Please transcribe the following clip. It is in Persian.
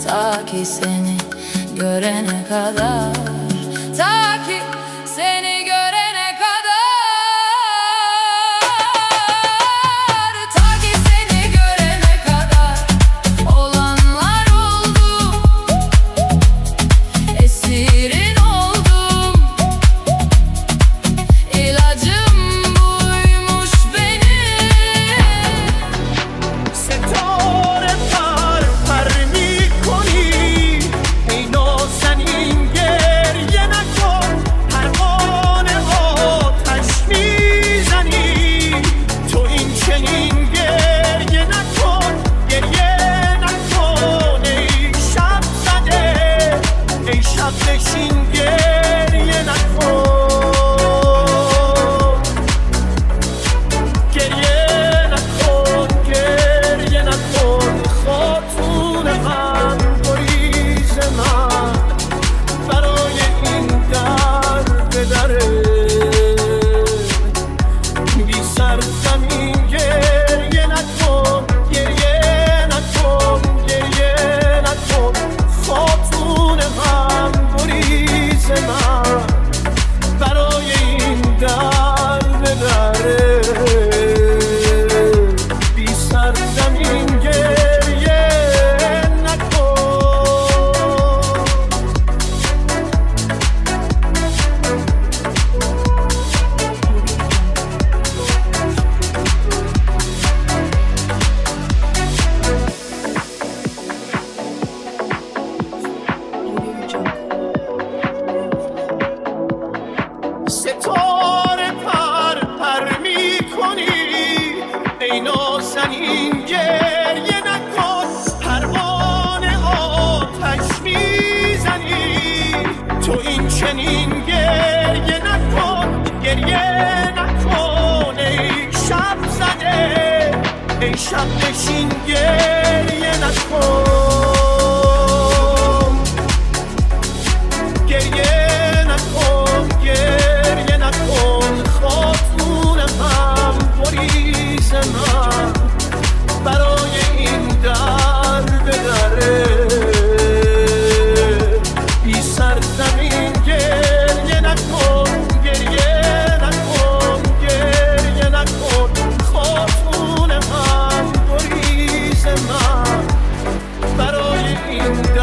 Ta ki seni görene kadar, ta ki seni görene kadar, ta ki seni görene kadar olanlar oldu. Esirin oldum, ilacım buymuş benim. ستاره پر پر میکنی ای نازنین گریه نکن پروانه آتش میزنی تو این چنین گریه نکن ای شب زده ای شب نشین گریه نکن گریه نکن خاتون غم گریز من برای این درد دره بی سر زمین گریه نکن خاتون غم گریز من برای این درد دره بی سر زمین گریه نکن ستاره پر پر میکنی ای نازنین گریه نکن پروانه آتش میزنی تو این چنین گریه نکن ای شب زده ای شب نشین گریه نکن گریه نکن خاتون غم گریز من برای این درد دره بی سر زمین گریه نکن خاتون غم گریز من برای این